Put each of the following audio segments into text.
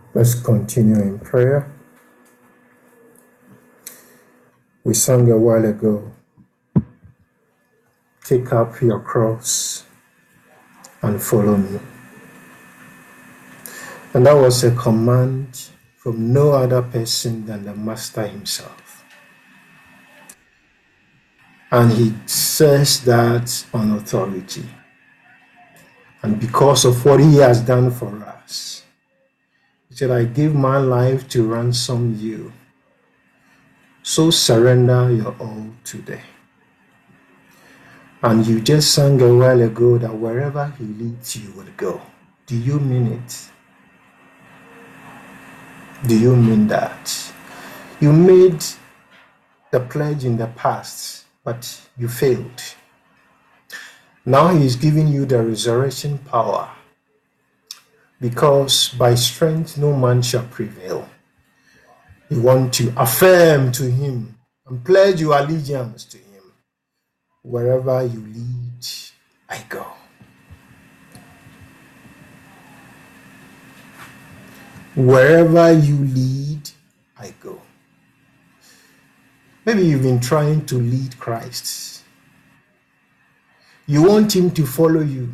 Let's continue in prayer. We sang a while ago, take up your cross and follow me. And that was a command from no other person than the Master himself. And he says that on authority. And because of what he has done for us, he said, I give my life to ransom you. So surrender your all today. And you just sang a while ago that wherever he leads you will go. Do you mean it? Do you mean that? You made the pledge in the past, but you failed. Now he is giving you the resurrection power, because by strength no man shall prevail. You want to affirm to him and pledge your allegiance to him. Wherever you lead, I go. Wherever you lead, I go. Maybe you've been trying to lead Christ. You want him to follow you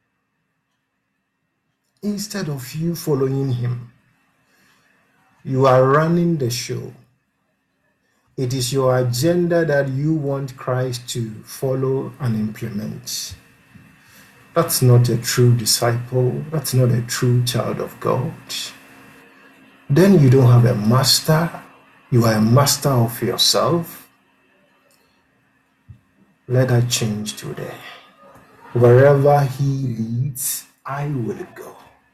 instead of you following him. You are running the show. It is your agenda that you want Christ to follow and implement. That's not a true disciple. That's not a true child of God. Then you don't have a master. You are a master of yourself. Let that change today. Wherever he leads, I will go.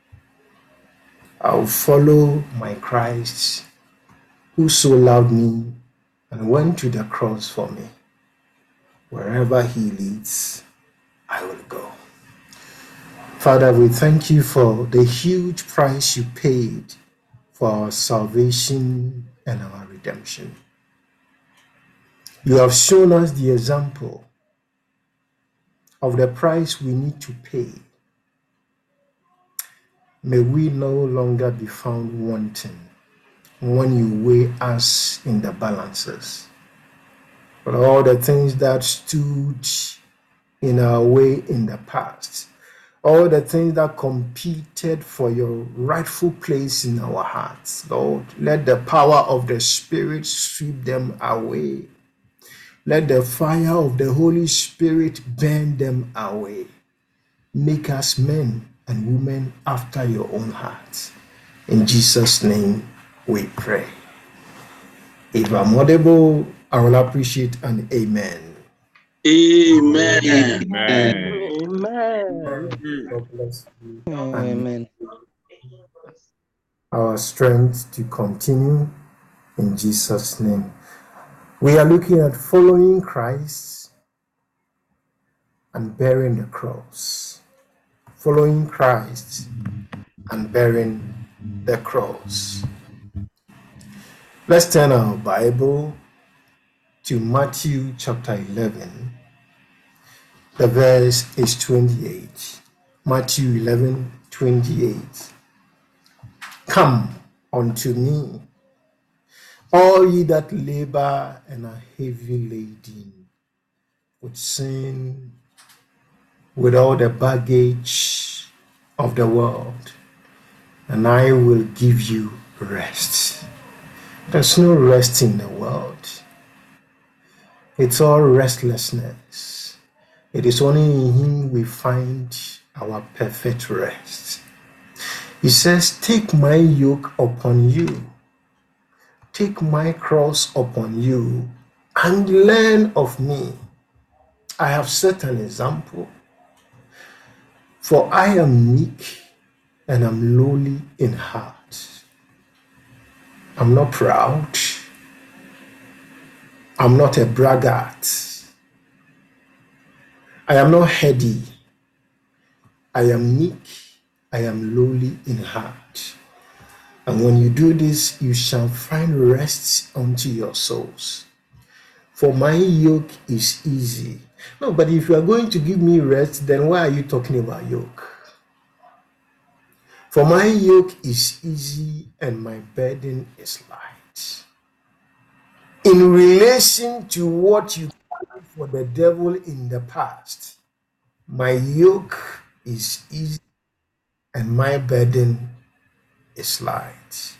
I'll follow my Christ, who so loved me and went to the cross for me. Wherever he leads, I will go. Father, we thank you for the huge price you paid for our salvation and our redemption. You have shown us the example of the price we need to pay. May we no longer be found wanting when you weigh us in the balances. But all the things that stood in our way in the past, all the things that competed for your rightful place in our hearts, Lord, let the power of the Spirit sweep them away. Let the fire of the Holy Spirit burn them away. Make us men and women after your own heart. In Jesus' name we pray. If I'm audible, I will appreciate an amen. Amen. Amen. God bless you. Amen. Our strength to continue in Jesus' name. We are looking at following Christ and bearing the cross. Following Christ and bearing the cross. Let's turn our Bible to Matthew chapter 11. The verse is 28. Matthew 11:28. Come unto me, all ye that labor and are heavy laden with sin, with all the baggage of the world, and I will give you rest. There's no rest in the world. It's all restlessness. It is only in him we find our perfect rest. He says, take my yoke upon you. Take my cross upon you and learn of me. I have set an example. For I am meek and am lowly in heart. I'm not proud. I'm not a braggart. I am not heady. I am meek. I am lowly in heart. And when you do this, you shall find rest unto your souls. For my yoke is easy. No, but if you are going to give me rest, then why are you talking about yoke? For my yoke is easy and my burden is light. In relation to what you did for the devil in the past, my yoke is easy and my burden is light.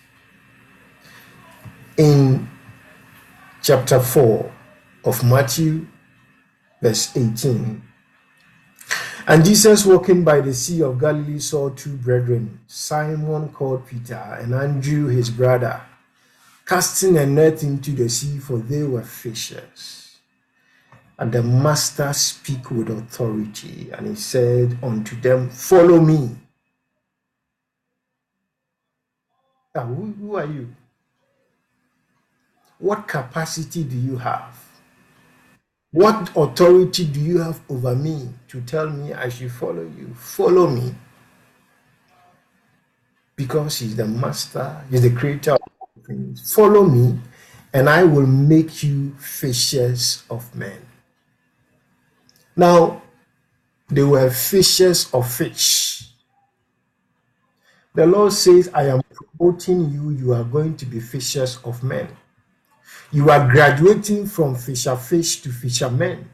In chapter 4 of Matthew, verse 18, and Jesus, walking by the Sea of Galilee, saw two brethren, Simon called Peter and Andrew his brother, casting a net into the sea, for they were fishers. And the master spake with authority, and he said unto them, follow me. Now, who are you? What capacity do you have? What authority do you have over me to tell me I should follow you? Follow me. Because he's the master, he's the creator of all things. Follow me, and I will make you fishers of men. Now, they were fishers of fish. The Lord says, I am promoting you. You are going to be fishers of men. You are graduating from fisher fish to fishermen.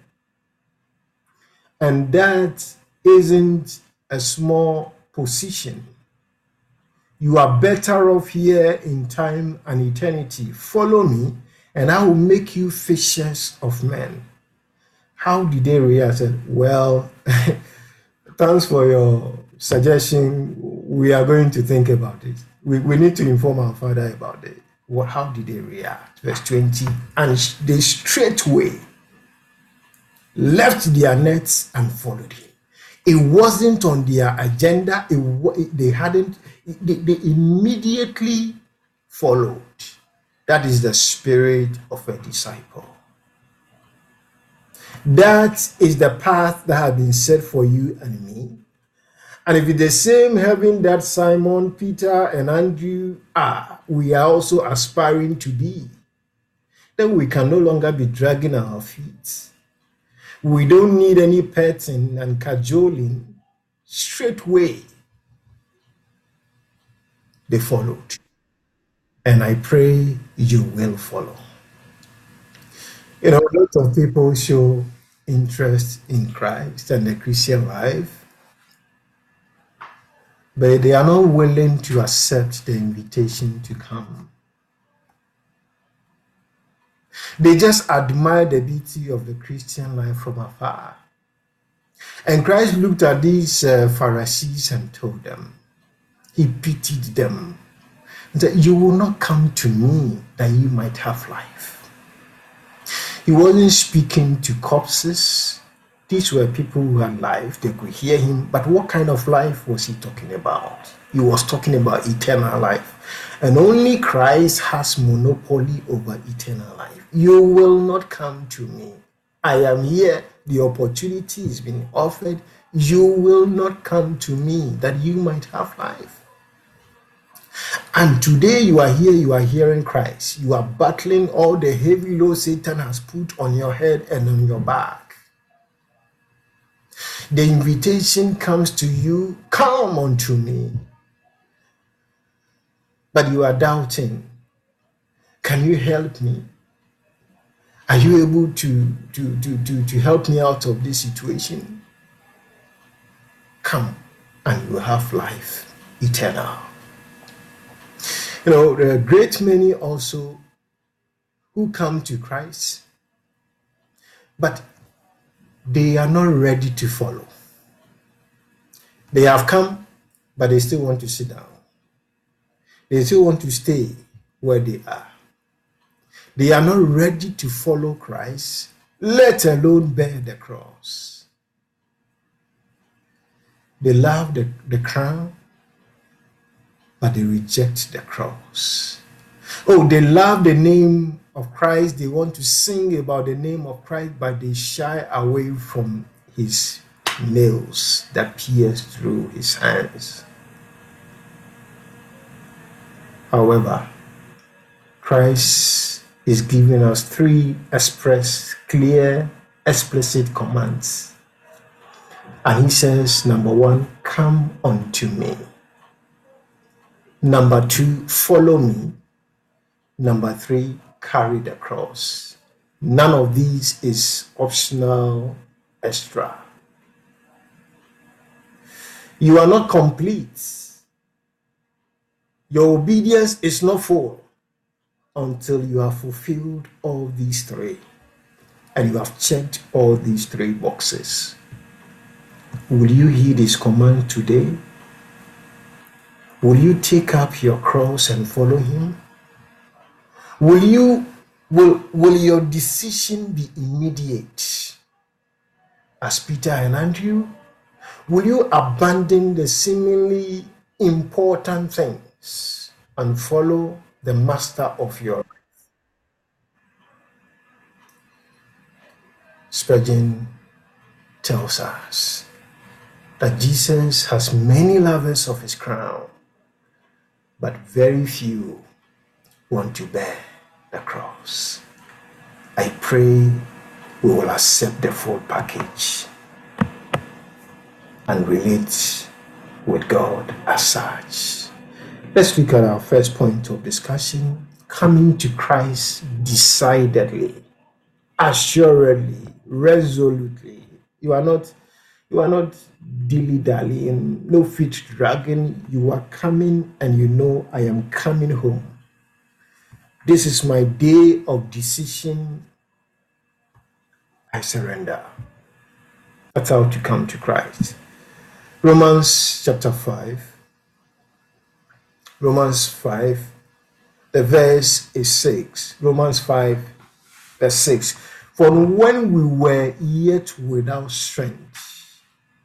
And that isn't a small position. You are better off here in time and eternity. Follow me, and I will make you fishers of men. How did they react? I said, well, thanks for your suggestion. We are going to think about it. We need to inform our father about it. Well, how did they react? Verse 20, and they straightway left their nets and followed him. It wasn't on their agenda. They immediately followed. That is the spirit of a disciple. That is the path that has been set for you and me. And if it's the same heaven that Simon, Peter, and Andrew are, we are also aspiring to be, then we can no longer be dragging our feet. We don't need any petting and cajoling. Straightway, they followed. And I pray you will follow. You know, a lot of people show interest in Christ and the Christian life, but they are not willing to accept the invitation to come. They just admire the beauty of the Christian life from afar. And Christ looked at these Pharisees and told them, he pitied them, and said, you will not come to me that you might have life. He wasn't speaking to corpses. These were people who had life. They could hear him. But what kind of life was he talking about? He was talking about eternal life. And only Christ has monopoly over eternal life. You will not come to me. I am here. The opportunity is being offered. You will not come to me that you might have life. And today you are here, you are hearing Christ. You are battling all the heavy load Satan has put on your head and on your back. The invitation comes to you, come unto me. But you are doubting. Can you help me? Are you able to help me out of this situation? Come and you will have life eternal. You know, there are a great many also who come to Christ, but they are not ready to follow. They have come, but they still want to sit down. They still want to stay where they are. They are not ready to follow Christ, let alone bear the cross. They love the crown, but they reject the cross. Oh, they love the name of Christ. They want to sing about the name of Christ, but they shy away from his nails that pierce through his hands. However, Christ is giving us three express, clear, explicit commands. And he says, number one, come unto me. Number 2, follow me. Number 3, carry the cross. None of these is optional, extra. You are not complete. Your obedience is not full until you have fulfilled all these 3 and you have checked all these 3 boxes. Will you heed his command today? Will you take up your cross and follow him? Will your decision be immediate as Peter and Andrew? Will you abandon the seemingly important things and follow the master of your life? Spurgeon tells us that Jesus has many lovers of his crown, but very few want to bear the cross. I pray we will accept the full package and relate with God as such. Let's look at our first point of discussion: coming to Christ decidedly, assuredly, resolutely. You are not dilly-dallying, no feet dragging. You are coming and you know, I am coming home. This is my day of decision. I surrender. That's how to come to Christ. Romans chapter 5. Romans 5, the verse is 6. Romans 5, verse 6. For when we were yet without strength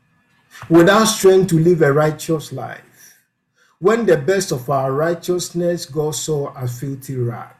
to live a righteous life, when the best of our righteousness God saw as filthy rag,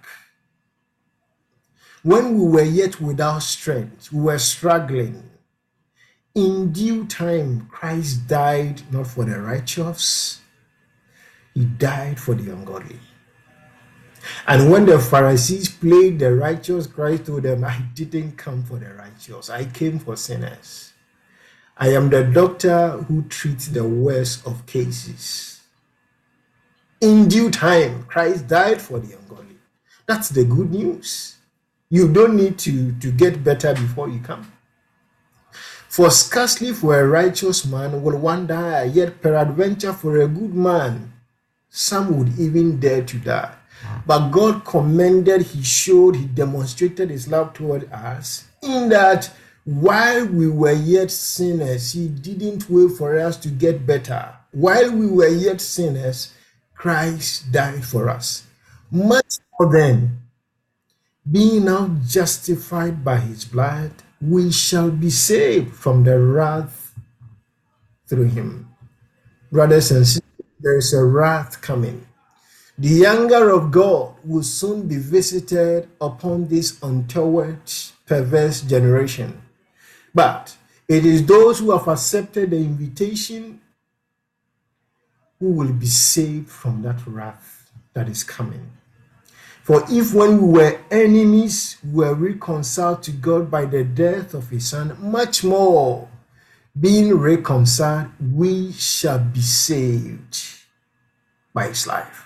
when we were yet without strength, we were struggling, in due time Christ died not for the righteous, he died for the ungodly. And when the Pharisees played the righteous, Christ told them, I didn't come for the righteous, I came for sinners. I am the doctor who treats the worst of cases. In due time, Christ died for the ungodly. That's the good news. You don't need to get better before you come. For scarcely for a righteous man will one die, yet peradventure for a good man some would even dare to die. But God commended, he demonstrated his love toward us in that while we were yet sinners, he didn't wait for us to get better. While we were yet sinners, Christ died for us. Much more then, being now justified by his blood, we shall be saved from the wrath through him. Brothers and sisters, there is a wrath coming. The anger of God will soon be visited upon this untoward, perverse generation. But it is those who have accepted the invitation who will be saved from that wrath that is coming. For if when we were enemies, we were reconciled to God by the death of his Son, much more, being reconciled, we shall be saved by his life.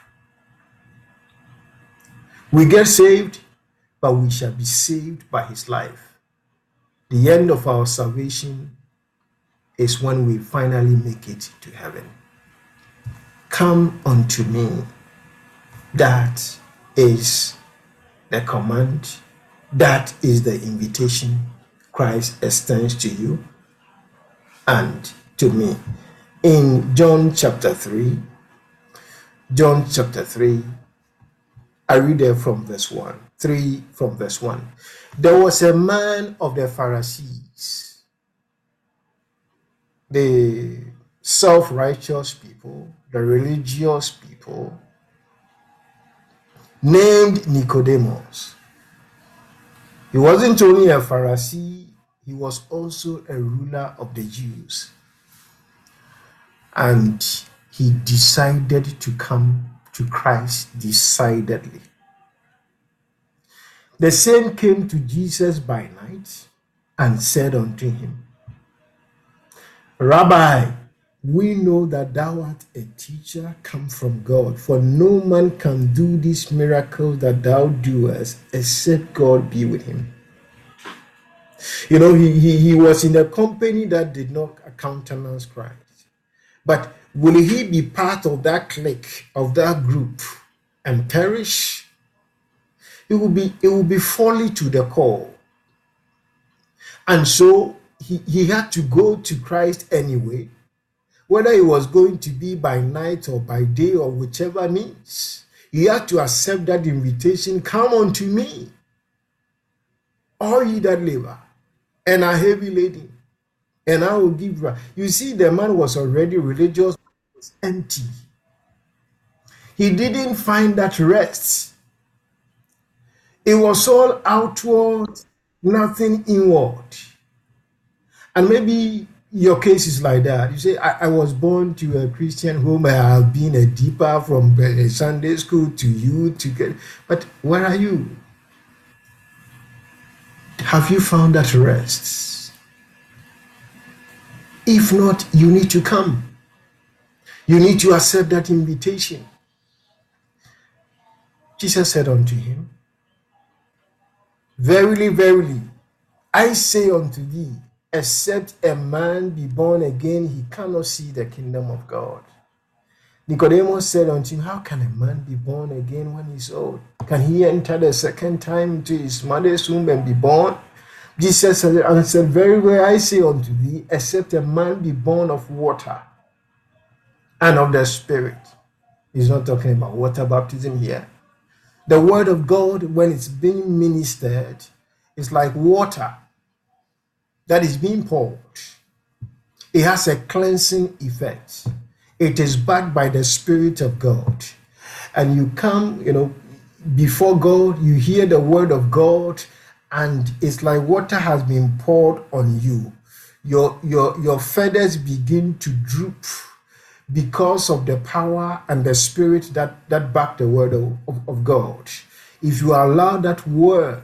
We get saved, but we shall be saved by his life. The end of our salvation is when we finally make it to heaven. Come unto me. That is the command. That is the invitation Christ extends to you and to me. In John chapter 3, I read there from verse 1. 3 from verse 1. There was a man of the Pharisees, the self-righteous people, the religious people, named Nicodemus. He wasn't only a Pharisee, he was also a ruler of the Jews. And he decided to come to Christ decidedly. The same came to Jesus by night and said unto him, Rabbi, we know that thou art a teacher come from God, for no man can do these miracles that thou doest except God be with him. You know, he was in a company that did not countenance Christ. But will he be part of that clique, of that group, and perish? It will be folly to the core. And so he had to go to Christ anyway, whether it was going to be by night or by day or whichever means. He had to accept that invitation, come unto me, all ye that labor and are heavy laden, and I will give you. You see, the man was already religious, was empty. He didn't find that rest. It was all outward, nothing inward. And maybe your case is like that. You say, I was born to a Christian home. I have been a deeper from Sunday school to you to get. But where are you? Have you found that rest? If not, you need to come. You need to accept that invitation. Jesus said unto him, verily, verily, I say unto thee, except a man be born again, he cannot see the kingdom of God. Nicodemus said unto him, how can a man be born again when he's old? Can he enter the second time into his mother's womb and be born? Jesus answered, very well, I say unto thee, except a man be born of water and of the Spirit. He's not talking about water baptism here. The word of God, when it's being ministered, is like water that is being poured. It has a cleansing effect. It is backed by the Spirit of God. And you come, before God, you hear the word of God, and it's like water has been poured on you. Your feathers begin to droop because of the power and the Spirit that back the word of God. If you allow that word,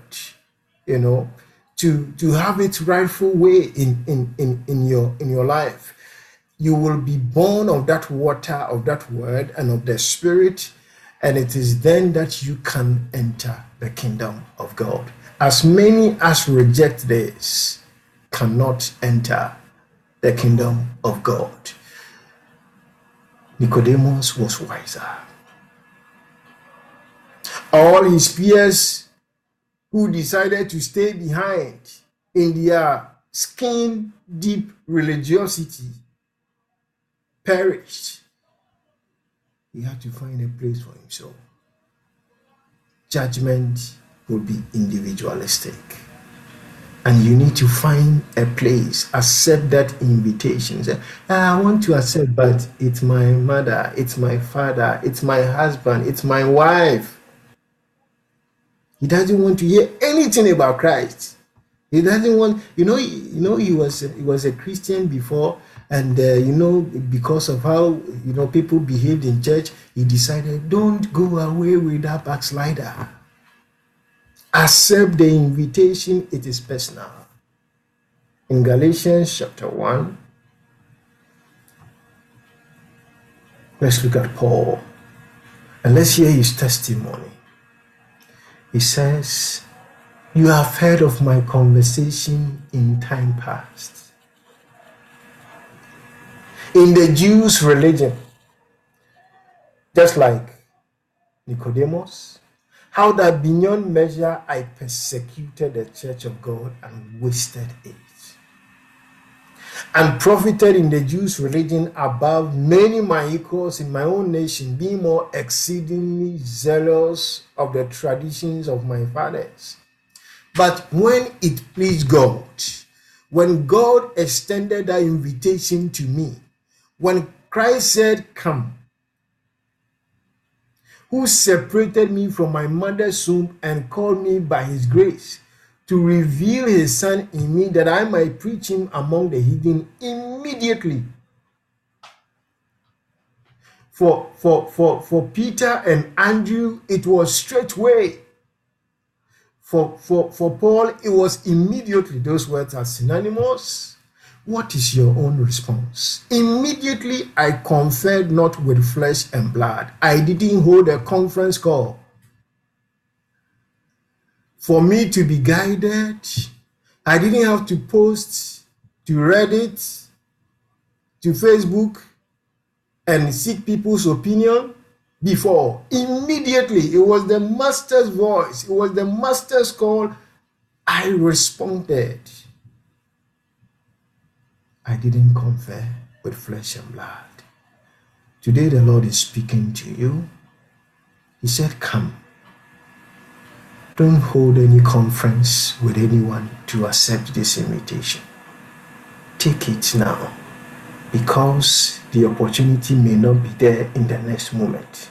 to have its rightful way in your life, you will be born of that water, of that word, and of the Spirit, and it is then that you can enter the kingdom of God. As many as reject this cannot enter the kingdom of God. Nicodemus was wiser. All his peers who decided to stay behind in their skin-deep religiosity perished. He had to find a place for himself. Judgment will be individualistic. And you need to find a place, accept that invitation. Say, I want to accept, but it's my mother, it's my father, it's my husband, it's my wife. He doesn't want to hear anything about Christ. He doesn't want, he was a Christian before, and because of how people behaved in church, he decided, don't go away with that backslider. Accept the invitation, it is personal. In Galatians chapter 1, let's look at Paul and let's hear his testimony. He says, you have heard of my conversation in time past. In the Jews' religion, just like Nicodemus, how that beyond measure I persecuted the church of God and wasted it, and profited in the Jews' religion above many my equals in my own nation, being more exceedingly zealous of the traditions of my fathers. But when it pleased God, when God extended that invitation to me, when Christ said, come, who separated me from my mother's womb and called me by his grace to reveal his son in me that I might preach him among the heathen immediately. For Peter and Andrew, it was straightway. For Paul, it was immediately. Those words are synonymous. What is your own response? Immediately I conferred not with flesh and blood. I didn't hold a conference call for me to be guided. I didn't have to post to Reddit, to Facebook, and seek people's opinion before. Immediately, it was the master's voice, it was the master's call. I responded. I didn't confer with flesh and blood. Today, the Lord is speaking to you. He said, come. Don't hold any conference with anyone to accept this invitation. Take it now, because the opportunity may not be there in the next moment.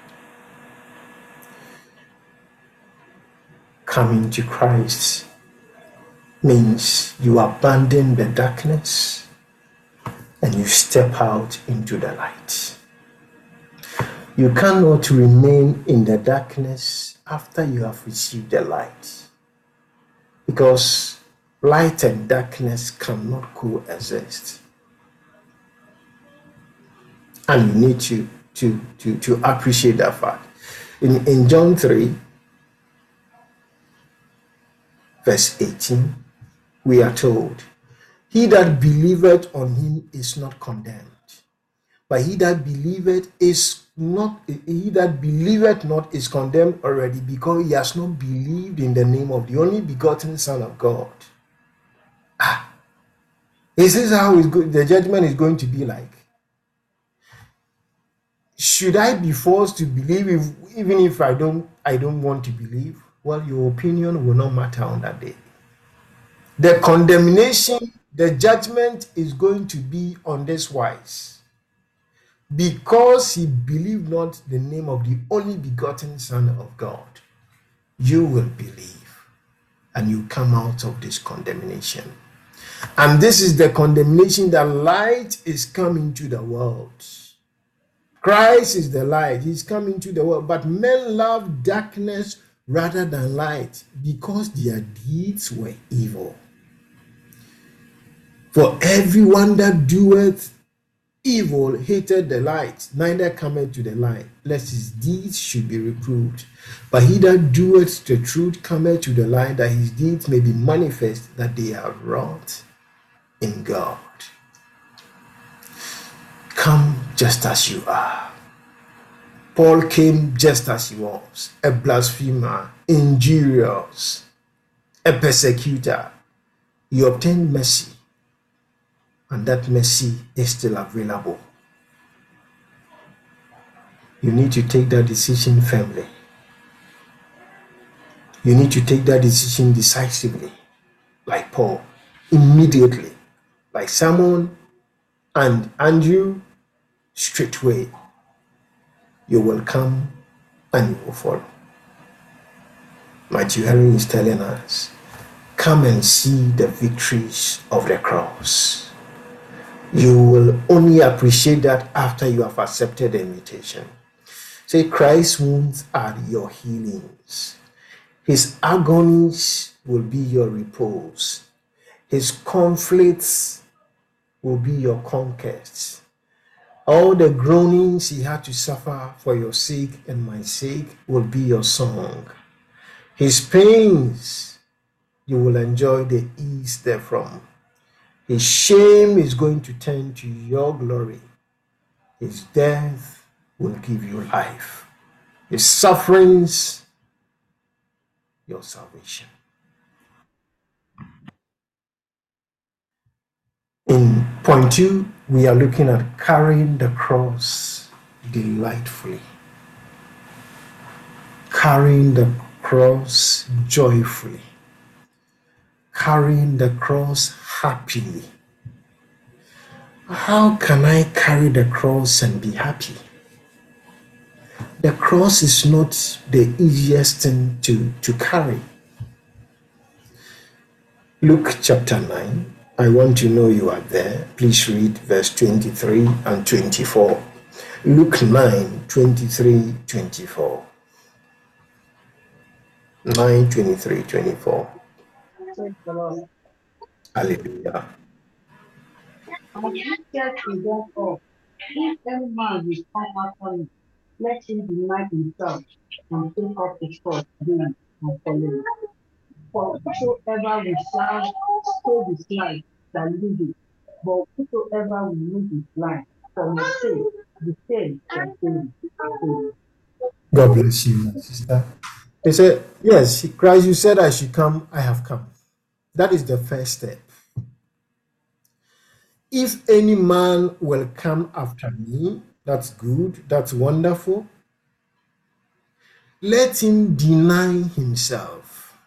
Coming to Christ means you abandon the darkness and you step out into the light. You cannot remain in the darkness after you have received the light, because light and darkness cannot coexist. And you need to appreciate that fact. In John 3, verse 18, we are told, he that believeth on him is not condemned, but he that believeth not is condemned already, because he has not believed in the name of the only begotten Son of God. Is this how the judgment is going to be like? Should I be forced to believe even if I don't want to believe? Well, your opinion will not matter on that day. The condemnation, the judgment is going to be on this wise. Because he believed not the name of the only begotten Son of God, you will believe and you come out of this condemnation. And this is the condemnation that light is coming to the world. Christ is the light. He's coming to the world. But men love darkness rather than light, because their deeds were evil. For everyone that doeth evil hated the light, neither cometh to the light, lest his deeds should be reproved. But he that doeth the truth cometh to the light, that his deeds may be manifest, that they are wrought in God. Come just as you are. Paul came just as he was, a blasphemer, injurious, a persecutor. He obtained mercy, and that mercy is still available. You need to take that decision firmly. You need to take that decision decisively, like Paul, immediately, like Simon and Andrew, straightway. You will come and you will follow. Matthew Henry is telling us, come and see the victories of the cross. You will only appreciate that after you have accepted the invitation. Say, Christ's wounds are your healings. His agonies will be your repose. His conflicts will be your conquests. All the groanings he had to suffer for your sake and my sake will be your song. His pains, you will enjoy the ease therefrom. His shame is going to turn to your glory. His death will give you life. His sufferings, your salvation. In point 2, we are looking at carrying the cross delightfully. Carrying the cross joyfully. Carrying the cross happily. How can I carry the cross and be happy? The cross is not the easiest thing to carry. Luke chapter 9. I want to know you are there. Please read verse 23 and 24. Luke 9, 23, 24. 9, 23, 24. Hallelujah. And he said to them all, if any man will come after me, let him deny himself and take up his cross daily and follow me. For whosoever will save his life shall lose it, but whosoever will lose his life for my sake, the same shall save it. God bless you, my sister. He said, yes, Christ, you said I should come, I have come. That is the first step. If any man will come after me, that's good, that's wonderful. Let him deny himself.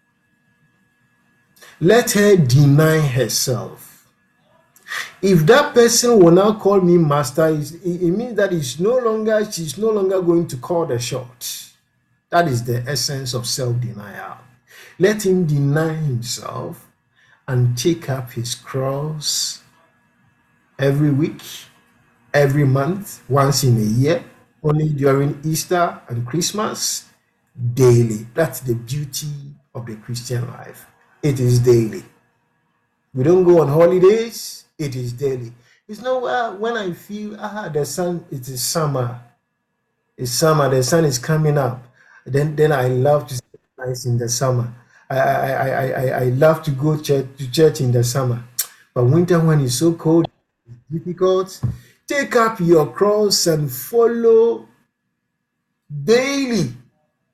Let her deny herself. If that person will now call me master, it means that she's no longer going to call the shots. That is the essence of self-denial. Let him deny himself and take up his cross every week, every month, once in a year, only during Easter and Christmas, daily. That's the beauty of the Christian life. It is daily. We don't go on holidays, it is daily. It's not when I feel, the sun, it is summer. It's summer, the sun is coming up. Then I love to stay nice in the summer. I love to go to church in the summer. But winter, when it's so cold, difficult, take up your cross and follow daily.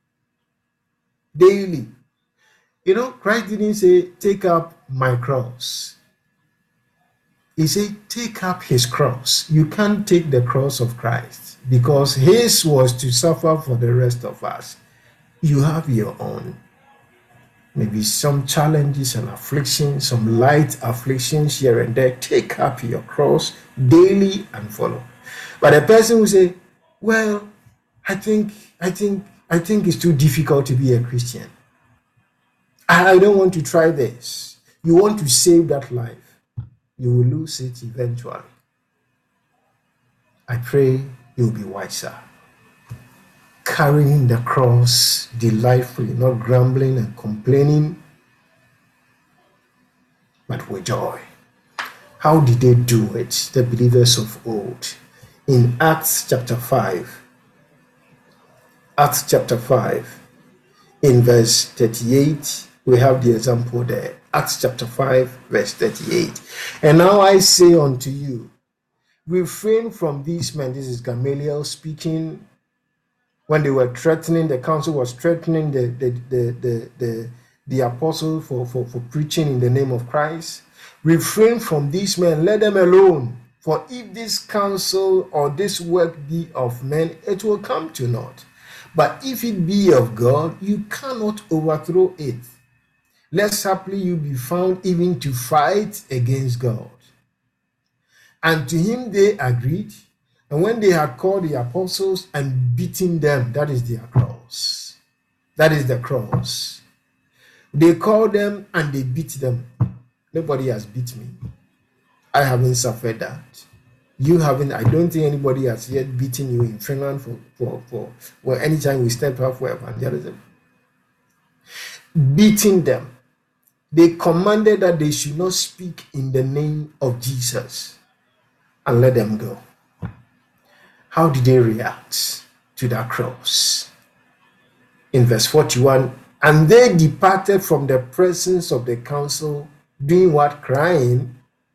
Daily. You know, Christ didn't say, take up my cross. He said, take up his cross. You can't take the cross of Christ because his was to suffer for the rest of us. You have your own. Maybe some challenges and afflictions, some light afflictions here and there. Take up your cross daily and follow. But a person will say, well, I think it's too difficult to be a Christian. I don't want to try this. You want to save that life. You will lose it eventually. I pray you'll be wiser. Carrying the cross delightfully, not grumbling and complaining, but with joy. How did they do it, the believers of old? In Acts chapter 5, in verse 38, we have the example there. Acts chapter 5, verse 38. And now I say unto you, refrain from these men. This is Gamaliel speaking. When they were threatening, the council was threatening the apostle for preaching in the name of Christ. Refrain from these men, let them alone. For if this counsel or this work be of men, it will come to naught. But if it be of God, you cannot overthrow it. Lest haply you be found even to fight against God. And to him they agreed. And when they had called the apostles and beaten them, that is their cross. That is the cross. They called them and they beat them. Nobody has beat me. I haven't suffered that. You haven't. I don't think anybody has yet beaten you in Finland for well, anytime we step up for evangelism. Beating them. They commanded that they should not speak in the name of Jesus and let them go. How did they react to that cross? In verse 41, and they departed from the presence of the council, doing what? Crying,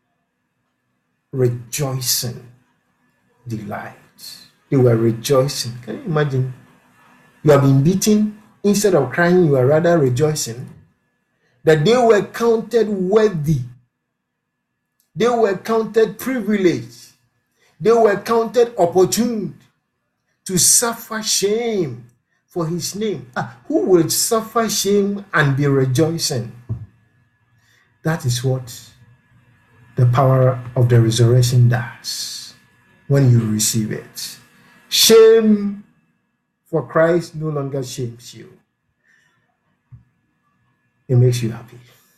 rejoicing, delight. They were rejoicing. Can you imagine? You have been beaten. Instead of crying, you are rather rejoicing. That they were counted worthy. They were counted privileged. They were counted opportune to suffer shame for his name. Who will suffer shame and be rejoicing? That is what the power of the resurrection does when you receive it. Shame for Christ no longer shames you. It makes you happy.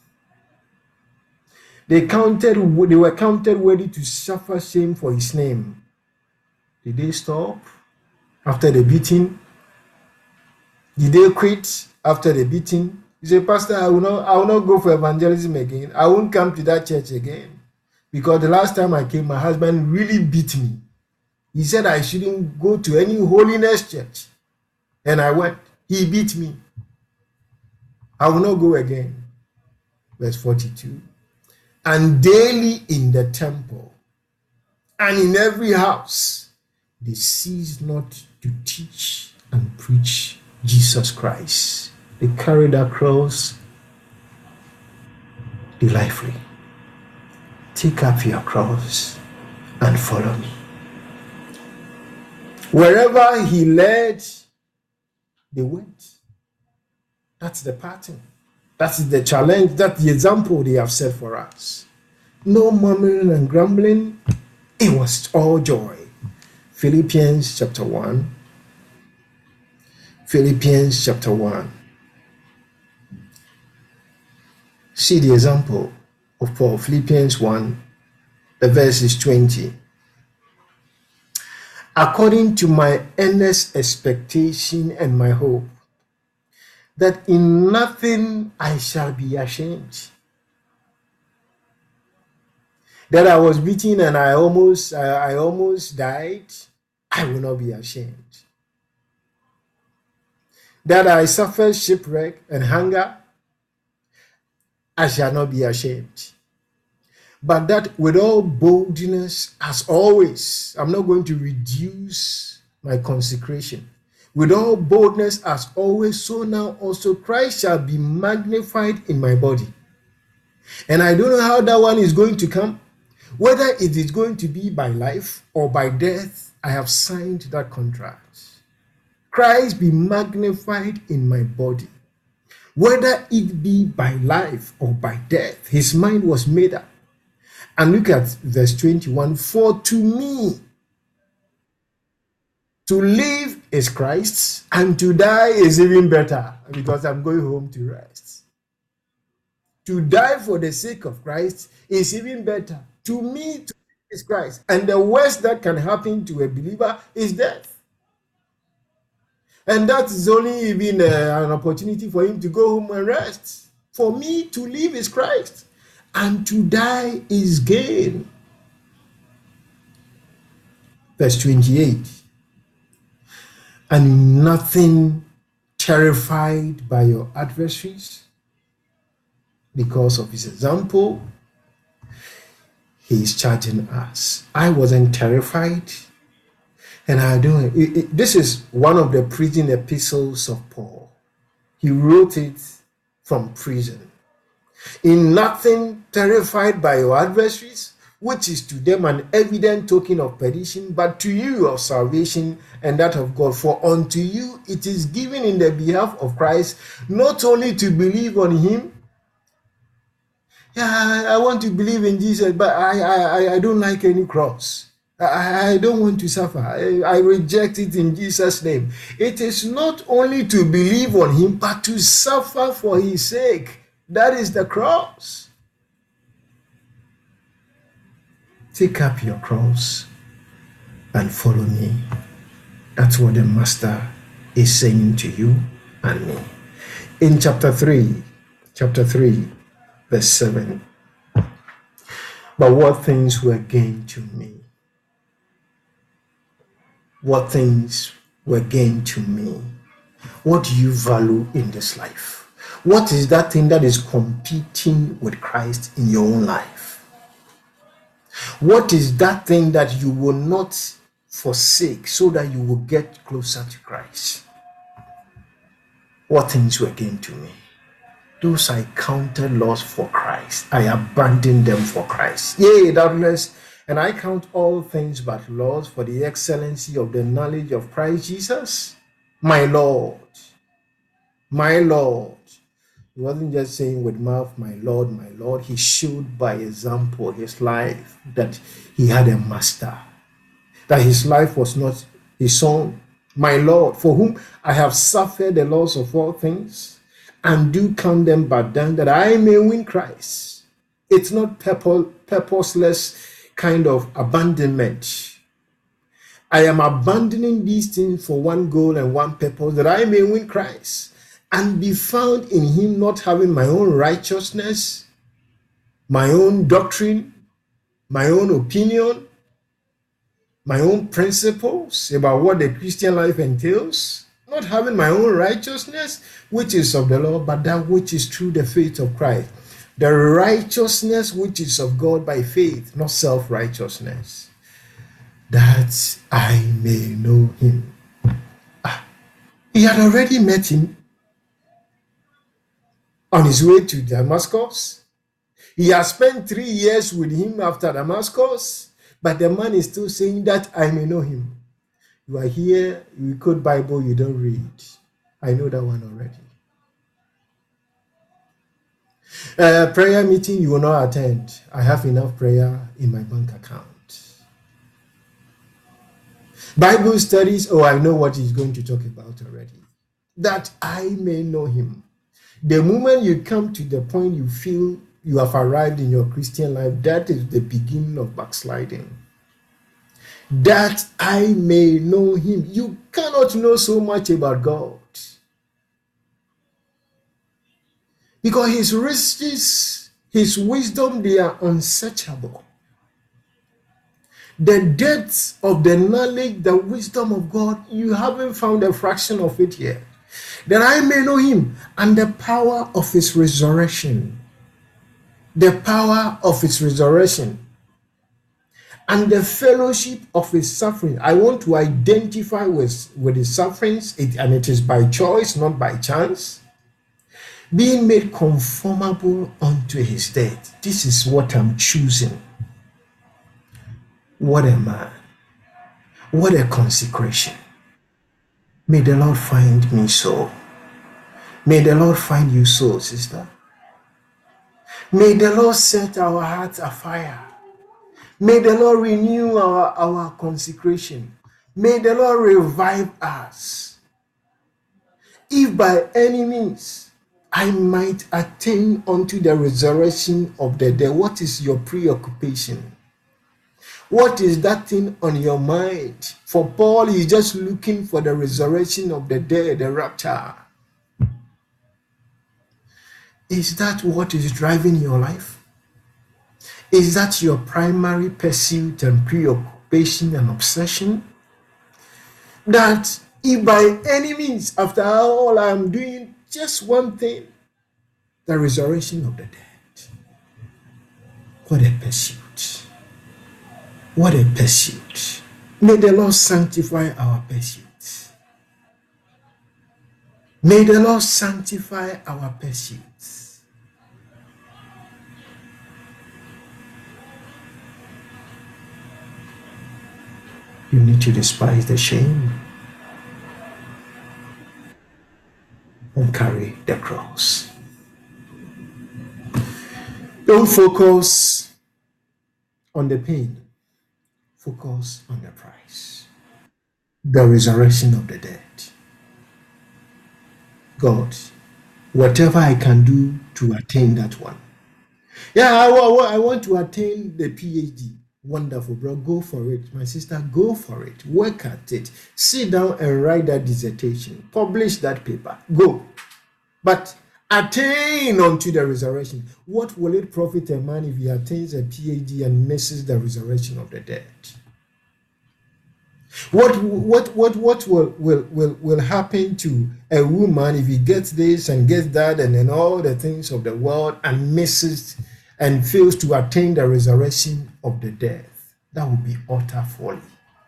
They were counted worthy to suffer shame for his name. Did they stop after the beating? Did they quit after the beating? You say, Pastor, I will not go for evangelism again. I won't come to that church again. Because the last time I came, my husband really beat me. He said I shouldn't go to any holiness church. And I went. He beat me. I will not go again. Verse 42. And daily in the temple and in every house, they cease not to teach and preach Jesus Christ. They carry that cross delightfully. Take up your cross and follow me. Wherever he led, they went. That's the pattern. That's the challenge. That's the example they have set for us. No murmuring and grumbling. It was all joy. Philippians chapter 1. Philippians chapter 1. See the example of Paul. Philippians 1, the verse is 20. According to my earnest expectation and my hope, that in nothing I shall be ashamed. That I was beaten and I almost died, I will not be ashamed. That I suffered shipwreck and hunger, I shall not be ashamed. But that with all boldness, as always, I'm not going to reduce my consecration. With all boldness, as always, so now also Christ shall be magnified in my body. And I don't know how that one is going to come. Whether it is going to be by life or by death, I have signed that contract. Christ be magnified in my body. Whether it be by life or by death, his mind was made up. And look at verse 21. For to me, to live is Christ, and to die is even better, because I'm going home to rest. To die for the sake of Christ is even better. To me, to live is Christ. And the worst that can happen to a believer is death. And that is only even an opportunity for him to go home and rest. For me, to live is Christ, and to die is gain. Verse 28. And nothing terrified by your adversaries, because of his example, he is charging us. I wasn't terrified, and I don't. This is one of the prison epistles of Paul. He wrote it from prison. In nothing terrified by your adversaries, which is to them an evident token of perdition, but to you of salvation and that of God. For unto you it is given in the behalf of Christ, not only to believe on him. Yeah, I want to believe in Jesus, but I don't like any cross. I don't want to suffer. I reject it in Jesus' name. It is not only to believe on him, but to suffer for his sake. That is the cross. Take up your cross and follow me. That's what the Master is saying to you and me. In chapter 3, verse 7. But what things were gained to me? What things were gained to me? What do you value in this life? What is that thing that is competing with Christ in your own life? What is that thing that you will not forsake so that you will get closer to Christ? What things were gained to me? Those I counted loss for Christ. I abandoned them for Christ. Yea, doubtless, and I count all things but loss for the excellency of the knowledge of Christ Jesus, my Lord. My Lord. He wasn't just saying with mouth, my Lord, my Lord. He showed by example his life that he had a master, that his life was not his own. My Lord, for whom I have suffered the loss of all things, and do count them but dung, that I may win Christ. It's not purposeless kind of abandonment. I am abandoning these things for one goal and one purpose, that I may win Christ and be found in him, not having my own righteousness, my own doctrine, my own opinion, my own principles about what the Christian life entails, not having my own righteousness, which is of the law, but that which is through the faith of Christ. The righteousness which is of God by faith, not self-righteousness, that I may know him. He had already met him on his way to Damascus. He has spent 3 years with him after Damascus, but the man is still saying that I may know him. You are here, you quote Bible, you don't read. I know that one already. Prayer meeting you will not attend. I have enough prayer in my bank account. Bible studies, I know what he's going to talk about already. That I may know him. The moment you come to the point you feel you have arrived in your Christian life, that is the beginning of backsliding. That I may know him. You cannot know so much about God, because his riches, his wisdom, they are unsearchable. The depths of the knowledge, the wisdom of God, you haven't found a fraction of it yet. That I may know him and the power of his resurrection. The power of his resurrection. And the fellowship of his suffering. I want to identify with his sufferings, and it is by choice, not by chance. Being made conformable unto his death. This is what I'm choosing. What a man. What a consecration. May the Lord find me so. May the Lord find you so, sister. May the Lord set our hearts afire. May the Lord renew our consecration. May the Lord revive us. If by any means I might attain unto the resurrection of the dead, what is your preoccupation? What is that thing on your mind? For Paul, he's just looking for the resurrection of the dead, the rapture. Is that what is driving your life? Is that your primary pursuit and preoccupation and obsession? That if by any means, after all I'm doing, just one thing, the resurrection of the dead. What a pursuit. What a pursuit. May the Lord sanctify our pursuits. May the Lord sanctify our pursuits. You need to despise the shame and carry the cross. Don't focus on the pain. Focus on the price. The resurrection of the dead. God, whatever I can do to attain that one. Yeah, I want to attain the PhD. Wonderful, bro. Go for it. My sister, go for it. Work at it. Sit down and write that dissertation. Publish that paper. Go. But attain unto the resurrection. What will it profit a man if he attains a PhD and misses the resurrection of the dead? What will happen to a woman if he gets this and gets that and then all the things of the world and misses and fails to attain the resurrection of the dead? That would be utter folly.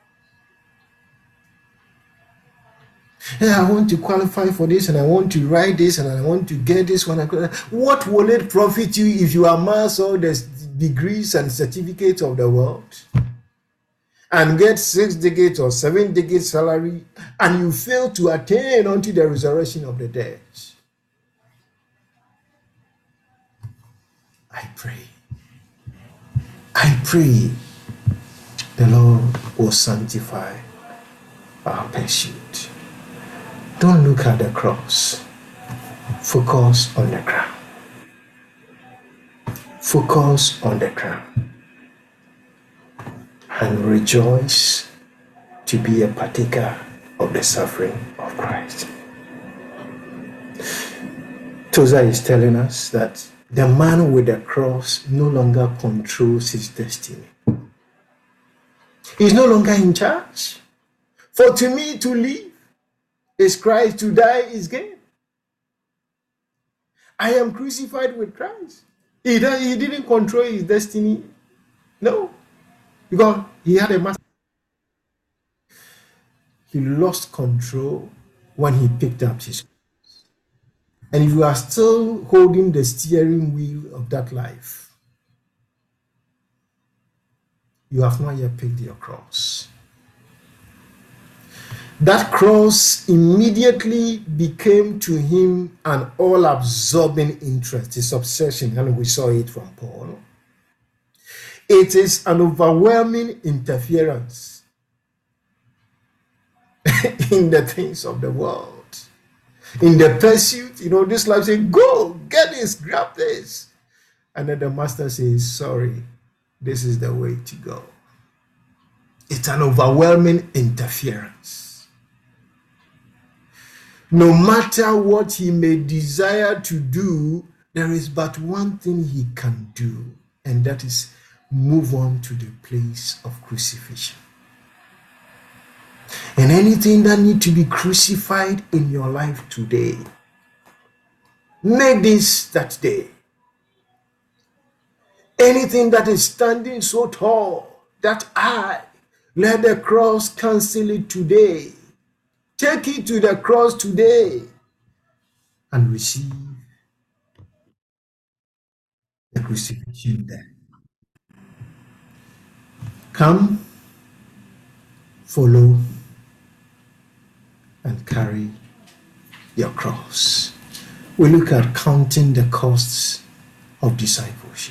Yeah, I want to qualify for this and I want to write this and I want to get this one. What will it profit you if you amass all the degrees and certificates of the world and get 6 decades or 7 decades salary and you fail to attain unto the resurrection of the dead? I pray the Lord will sanctify our pursuit. Don't look at the cross. Focus on the crown. Focus on the crown. And rejoice to be a partaker of the suffering of Christ. Tozer is telling us that the man with the cross no longer controls his destiny. He's no longer in charge. For to me to live is Christ, to die is gain. I am crucified with Christ. He didn't control his destiny. No. Because he had a master. He lost control when he picked up his cross. And if you are still holding the steering wheel of that life, you have not yet picked your cross. That cross immediately became to him an all-absorbing interest, his obsession, and we saw it from Paul. It is an overwhelming interference in the things of the world. In the pursuit, this life says, go, get this, grab this. And then the master says, sorry, this is the way to go. It's an overwhelming interference. No matter what he may desire to do, there is but one thing he can do, and that is move on to the place of crucifixion. And anything that needs to be crucified in your life today, make this that day. Anything that is standing so tall that let the cross cancel it today. Take it to the cross today and receive the crucifixion there. Come, follow, and carry your cross. We look at counting the costs of discipleship.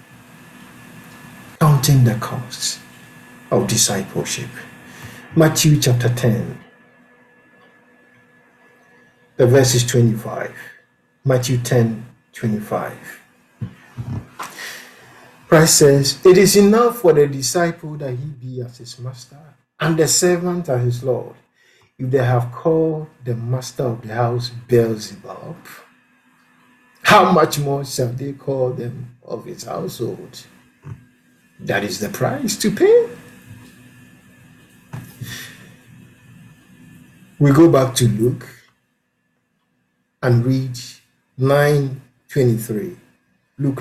Counting the costs of discipleship. Matthew chapter 10, the verse is 25. Matthew 10, 25. Christ says, it is enough for the disciple that he be as his master, and the servant as his Lord. If they have called the master of the house Beelzebub, how much more shall they call them of his household? That is the price to pay. We go back to Luke and read 9:23. Luke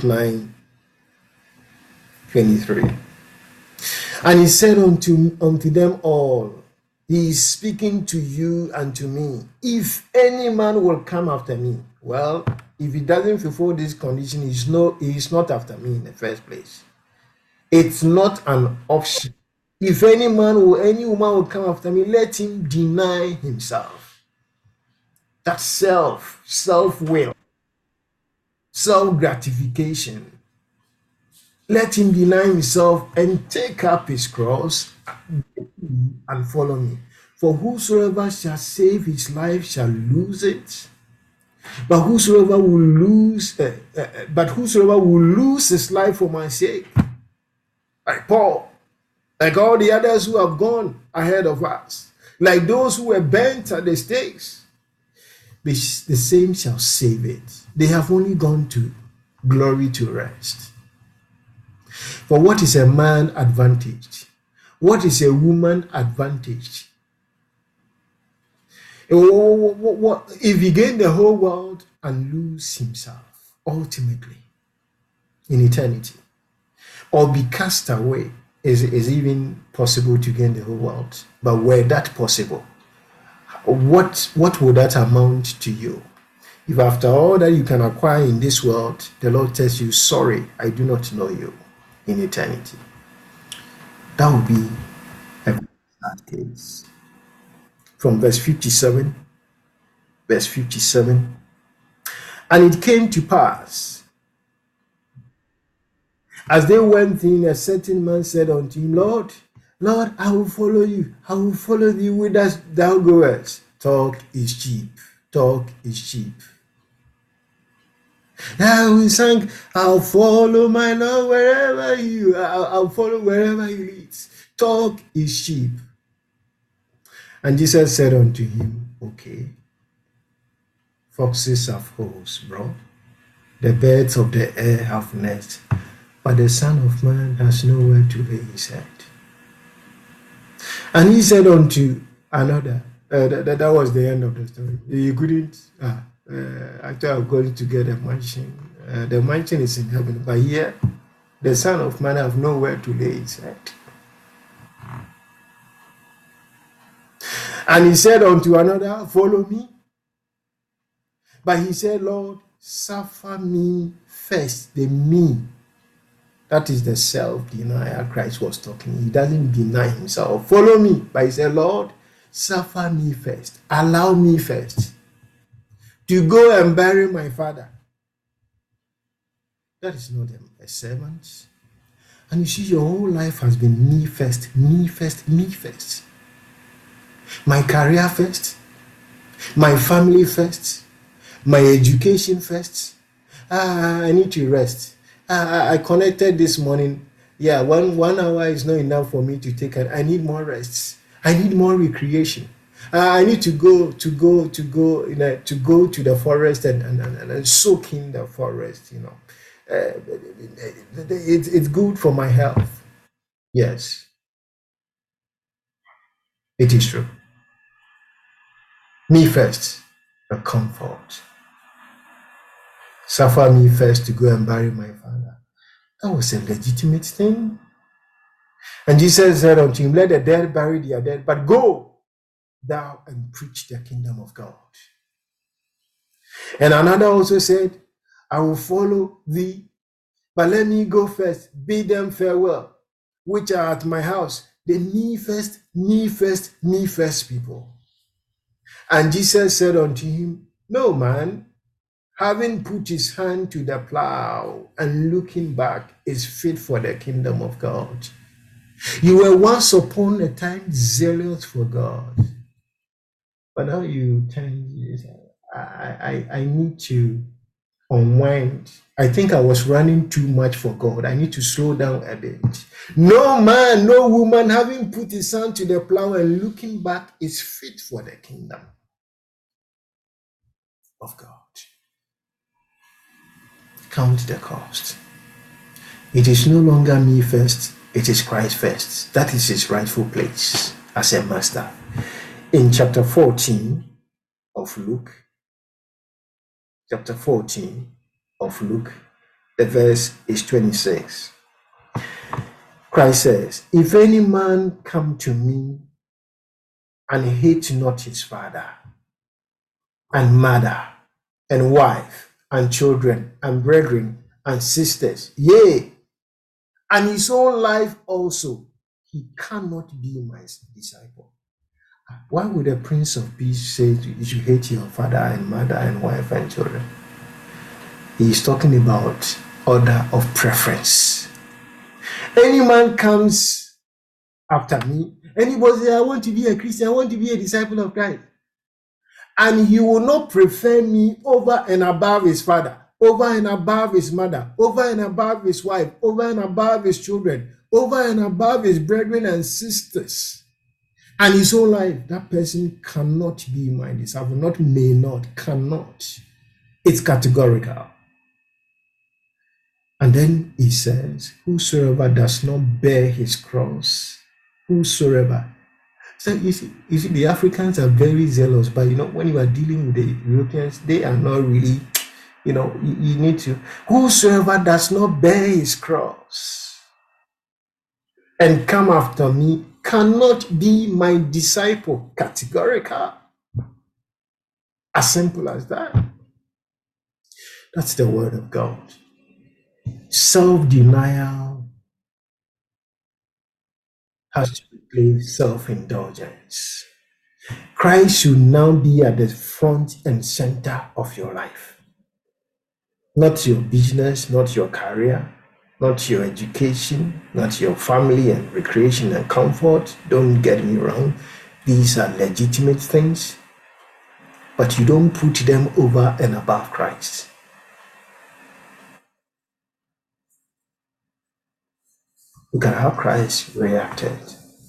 9:23. And he said unto them all, he is speaking to you and to me. If any man will come after me, well, if he doesn't fulfill this condition, he is not after me in the first place. It's not an option. If any man or any woman will come after me, let him deny himself. That's self-will, self-gratification. Let him deny himself and take up his cross and follow me. For whosoever shall save his life shall lose it. But whosoever will lose his life for my sake, like Paul, like all the others who have gone ahead of us, like those who were burnt at the stakes, the same shall save it. They have only gone to glory to rest. For what is a man advantaged? What is a woman advantaged? If he gain the whole world and lose himself ultimately in eternity, or be cast away, is even possible to gain the whole world. But were that possible, what would that amount to you? If after all that you can acquire in this world, the Lord tells you, sorry, I do not know you in eternity, that would be a bad case. From verse 57, and it came to pass, as they went in, a certain man said unto him, Lord, I will follow you. I will follow thee whither thou goest. Talk is cheap. Now we sang, I'll follow my Lord I'll follow wherever he leads. Talk is cheap. And Jesus said unto him, okay, foxes have holes, bro. The birds of the air have nests, but the Son of Man has nowhere to lay his head. And he said unto another, that was the end of the story. You couldn't, actually I'm going to get a mansion. The mansion is in heaven, but here the Son of Man have nowhere to lay his head. And he said unto another, follow me. But he said, Lord, suffer me first. The me, that is the self-denial Christ was talking. He doesn't deny himself. Follow me. But he said, Lord, suffer me first. Allow me first to go and bury my father. That is not a servant. And you see, your whole life has been me first, me first, me first. My career first, my family first, my education first. I need to rest. I connected this morning. Yeah, one hour is not enough for me to take it. I need more rest. I need more recreation. I need to go to the forest and soak in the forest. It's good for my health. Yes, it is true. Me first, the comfort. Suffer me first to go and bury my father. That was a legitimate thing. And Jesus said unto him, let the dead bury their dead, but go thou and preach the kingdom of God. And another also said, I will follow thee, but let me go first, bid them farewell, which are at my house. The me first, me first, me first people. And Jesus said unto him, no man, having put his hand to the plow and looking back, is fit for the kingdom of God. You were once upon a time zealous for God, but now you turn. I need to unwind. I think I was running too much for God. I need to slow down a bit. No man, no woman, having put his hand to the plow and looking back, is fit for the kingdom of God. Count the cost. It is no longer me first, it is Christ first. That is his rightful place as a master. In chapter 14 of Luke, the verse is 26. Christ says, if any man come to me and hate not his father and mother and wife and children and brethren and sisters, yea, and his own life also, he cannot be my disciple. Why would the Prince of Peace say you should hate your father and mother and wife and children? He is talking about order of preference. Any man comes after me, anybody say, I want to be a Christian, I want to be a disciple of Christ, and he will not prefer me over and above his father, over and above his mother, over and above his wife, over and above his children, over and above his brethren and sisters, and his whole life, that person cannot be my disciple. Not may not, cannot. It's categorical. And then he says, whosoever does not bear his cross, whosoever. So you see, the Africans are very zealous, but when you are dealing with the Europeans, they are not really, you need to. Whosoever does not bear his cross and come after me cannot be my disciple. Categorical. As simple as that. That's the word of God. Self-denial has to replace self-indulgence. Christ should now be at the front and center of your life. Not your business, not your career, not your education, not your family and recreation and comfort. Don't get me wrong. These are legitimate things, but you don't put them over and above Christ. Look at how Christ reacted.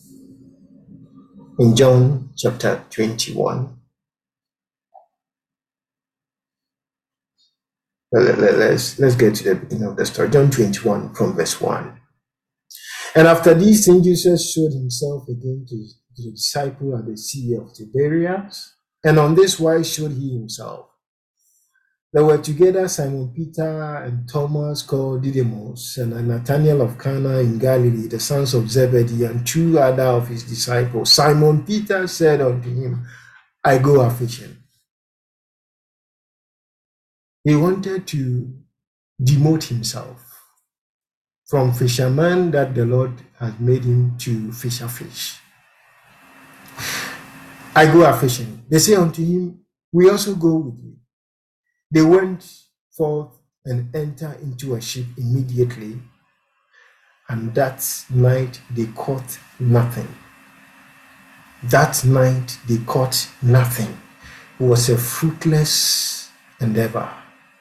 In John chapter 21, Let's get to the beginning of the story. John 21 from verse 1. And after these things, Jesus showed himself again to the disciple at the Sea of Tiberias. And on this wise showed he himself. There were together Simon Peter and Thomas called Didymus, and Nathanael of Cana in Galilee, the sons of Zebedee, and two other of his disciples. Simon Peter said unto him, I go a fishing. He wanted to demote himself from fisherman that the Lord has made him to fisher fish. I go a fishing. They say unto him, we also go with you. They went forth and entered into a ship immediately, and that night they caught nothing. That night they caught nothing. It was a fruitless endeavor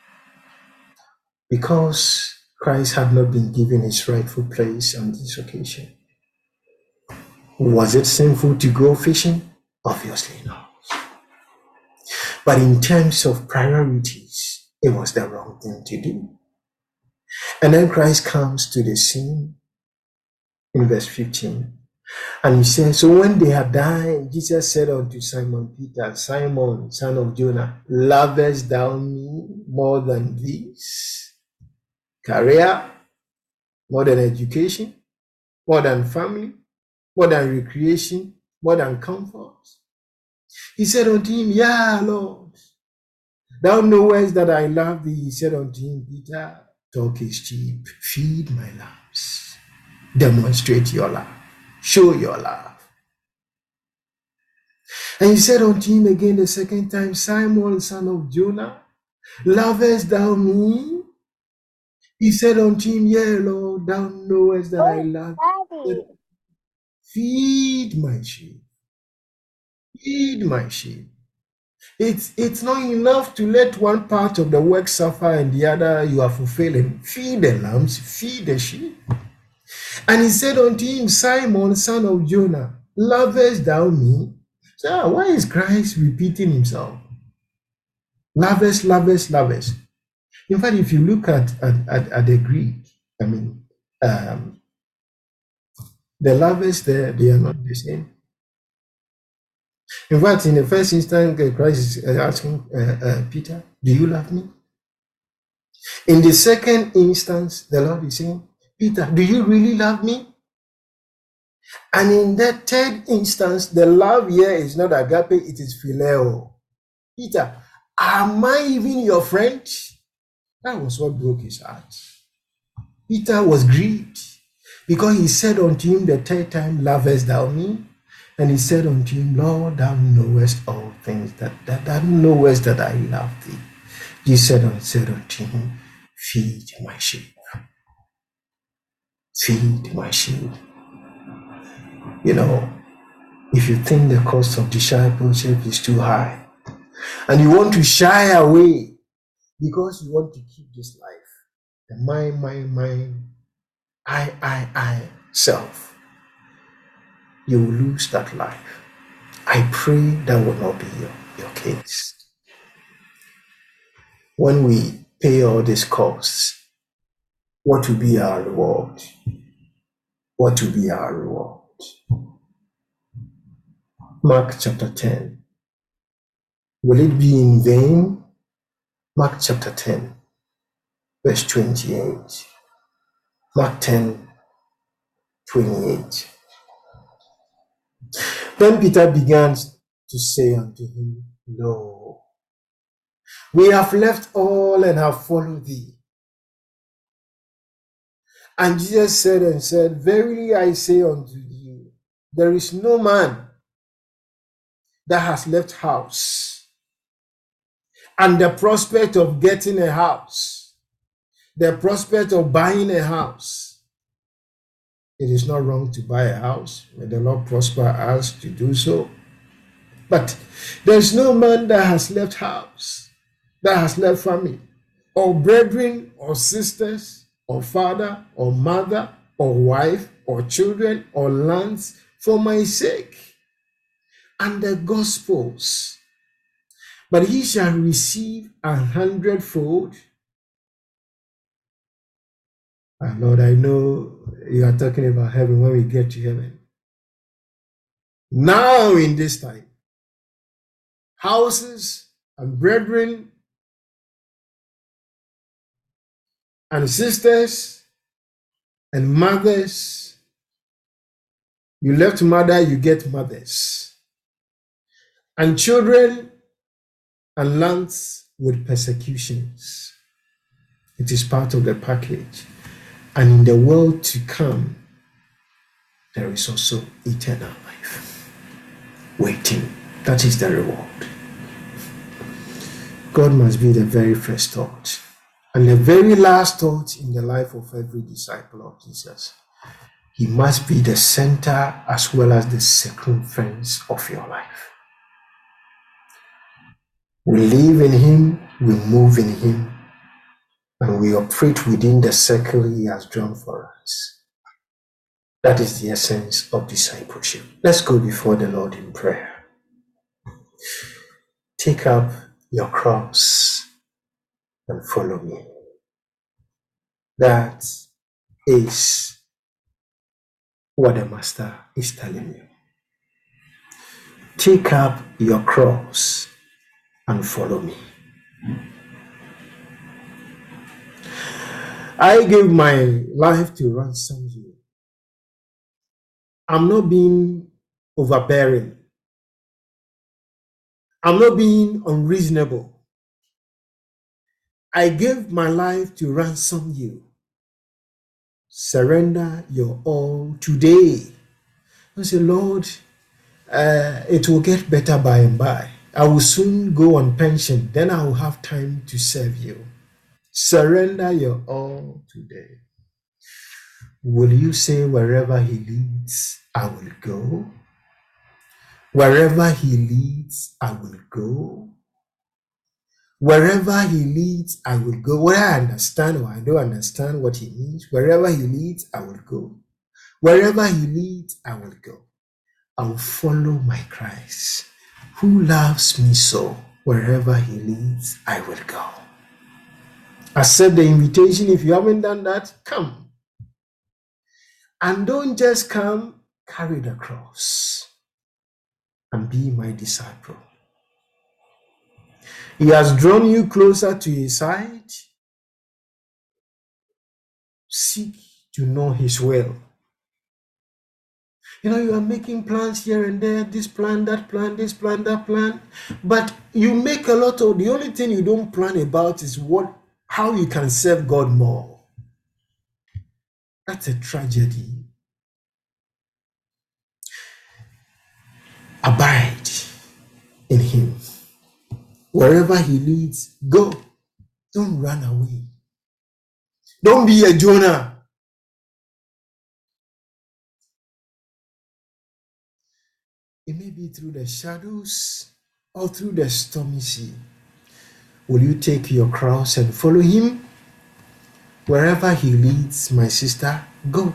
because Christ had not been given his rightful place on this occasion. Was it sinful to go fishing? Obviously not. But in terms of priorities, it was the wrong thing to do. And then Christ comes to the scene in verse 15. And he says, so when they had dined, Jesus said unto Simon Peter, Simon, son of Jonah, lovest thou me more than these? Career, more than education, more than family, more than recreation, more than comfort? He said unto him, yeah, Lord. Thou knowest that I love thee. He said unto him, Peter, talk is cheap. Feed my lambs. Demonstrate your love. Show your love. And he said unto him again the second time, Simon, son of Jonah, lovest thou me? He said unto him, yea, Lord, thou knowest that I love thee. Feed my sheep. Feed my sheep. It's not enough to let one part of the work suffer and the other you are fulfilling. Feed the lambs, feed the sheep. And he said unto him, Simon, son of Jonah, lovest thou me? So why is Christ repeating himself? Lovest, lovest, lovest. In fact, if you look at the Greek, the lovest there, they are not the same. In fact, in the first instance, Christ is asking Peter, do you love me? In the second instance, the Lord is saying, Peter, do you really love me? And in that third instance, the love here is not agape, it is phileo. Peter, am I even your friend? That was what broke his heart. Peter was grieved because he said unto him the third time, lovest thou me? And he said unto him, Lord, thou knowest all things, that thou knowest that I love thee. Jesus said unto him, feed my sheep. Feed my sheep. You know, if you think the cost of discipleship is too high, and you want to shy away because you want to keep this life, the mine, I, self, you will lose that life. I pray that will not be your case. When we pay all these costs, what will be our reward? What will be our reward? Mark chapter 10. Will it be in vain? Mark chapter 10, verse 28. Mark 10, 28. Then Peter began to say unto him, Lo, we have left all and have followed thee. And Jesus said, verily I say unto you, there is no man that has left house and the prospect of getting a house, the prospect of buying a house. It is not wrong to buy a house. May the Lord prosper us to do so. But there's no man that has left house, that has left family, or brethren, or sisters, or father, or mother, or wife, or children, or lands for my sake and the gospel's. But he shall receive 100-fold Lord, I know you are talking about heaven when we get to heaven. Now in this time, houses and brethren and sisters and mothers, you left mother, you get mothers, and children and lands with persecutions. It is part of the package. And in the world to come, there is also eternal life waiting. That is the reward. God must be the very first thought and the very last thought in the life of every disciple of Jesus. He must be the center as well as the circumference of your life. We live in him, we move in him, and we operate within the circle he has drawn for us. That is the essence of discipleship. Let's go before the Lord in prayer. Take up your cross and follow me. That is what the Master is telling you. Take up your cross and follow me. I gave my life to ransom you. I'm not being overbearing. I'm not being unreasonable. I gave my life to ransom you. Surrender your all today. I say, Lord, it will get better by and by. I will soon go on pension. Then I will have time to serve you. Surrender your all today. Will you say, wherever he leads, I will go? Wherever he leads, I will go. Wherever he leads, I will go. Whether I understand or I don't understand what he means, wherever he leads, I will go. Wherever he leads, I will go. I will follow my Christ, who loves me so. Wherever he leads, I will go. Accept the invitation. If you haven't done that, come. And don't just come, carry the cross and be my disciple. He has drawn you closer to his side. Seek to know his will. You know, you are making plans here and there, this plan, that plan, this plan, that plan. But you make a lot of, the only thing you don't plan about is how you can serve God more. That's a tragedy. Abide in him. Wherever he leads, go. Don't run away. Don't be a Jonah. It may be through the shadows or through the stormy sea. Will you take your cross and follow him? Wherever he leads, my sister, go.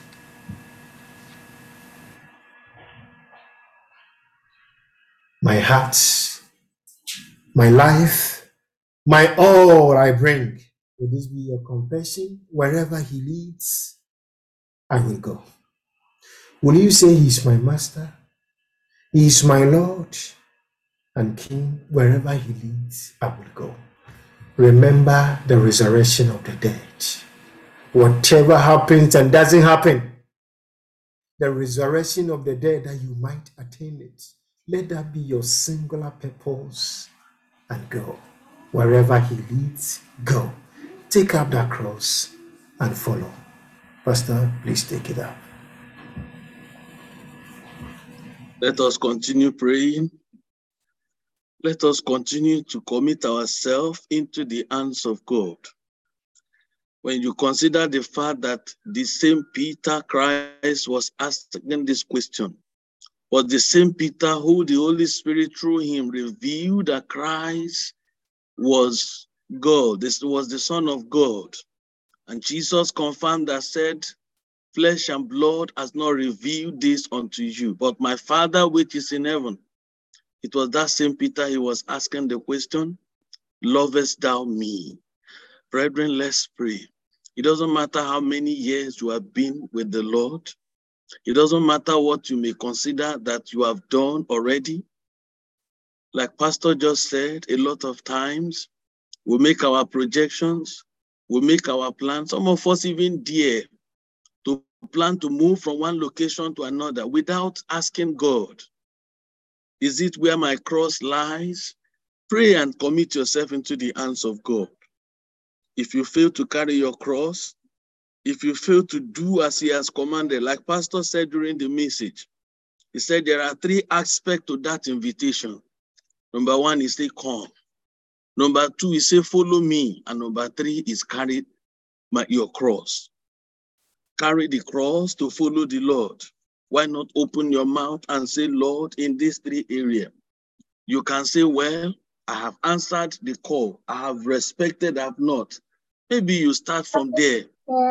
My heart, my life, my all I bring. Will this be your confession? Wherever he leads, I will go. Will you say he's my master? He is my Lord and King. Wherever he leads, I will go. Remember the resurrection of the dead. Whatever happens and doesn't happen, the resurrection of the dead, that you might attain it. Let that be your singular purpose and go. Wherever he leads, go. Take up that cross and follow. Pastor, please take it up. Let us continue praying. Let us continue to commit ourselves into the hands of God. When you consider the fact that the same Peter Christ was asking this question, was the same Peter who the Holy Spirit through him revealed that Christ was God. This was the Son of God. And Jesus confirmed that, said, flesh and blood has not revealed this unto you, but my Father which is in heaven. It was that same Peter, he was asking the question, lovest thou me? Brethren, let's pray. It doesn't matter how many years you have been with the Lord. It doesn't matter what you may consider that you have done already. Like Pastor just said, a lot of times we make our projections, we make our plans. Some of us even dare to plan to move from one location to another without asking God, is it where my cross lies? Pray and commit yourself into the hands of God. If you fail to carry your cross, if you fail to do as he has commanded, like Pastor said during the message, he said there are 3 aspects to that invitation. Number 1 is say, come. Number 2 is say, follow me. And number 3 is carry your cross. Carry the cross to follow the Lord. Why not open your mouth and say, Lord, in these 3 areas? You can say, well, I have answered the call. I have respected, I have not. Maybe you start from there.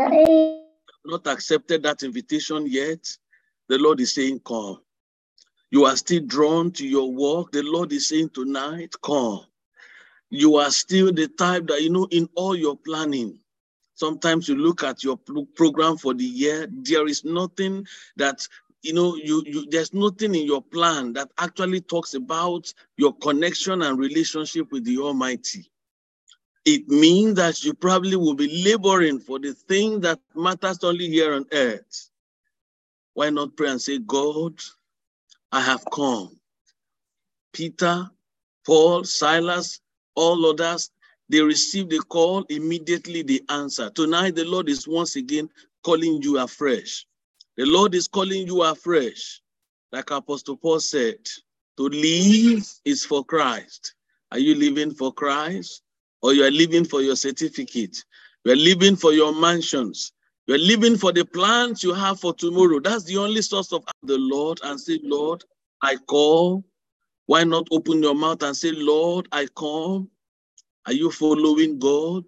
Not accepted that invitation yet. The Lord is saying, come. You are still drawn to your work. The Lord is saying tonight, come. You are still the type that, in all your planning, sometimes you look at your program for the year, there is nothing that, there's nothing in your plan that actually talks about your connection and relationship with the Almighty. It means that you probably will be laboring for the thing that matters only here on earth. Why not pray and say, God, I have come. Peter, Paul, Silas, all others, they received the call, immediately they answer. Tonight, the Lord is once again calling you afresh. The Lord is calling you afresh. Like Apostle Paul said, to live is for Christ. Are you living for Christ? Or you are living for your certificate? You are living for your mansions. You are living for the plans you have for tomorrow. That's the only source of the Lord. And say, Lord, I call. Why not open your mouth and say, Lord, I come? Are you following God?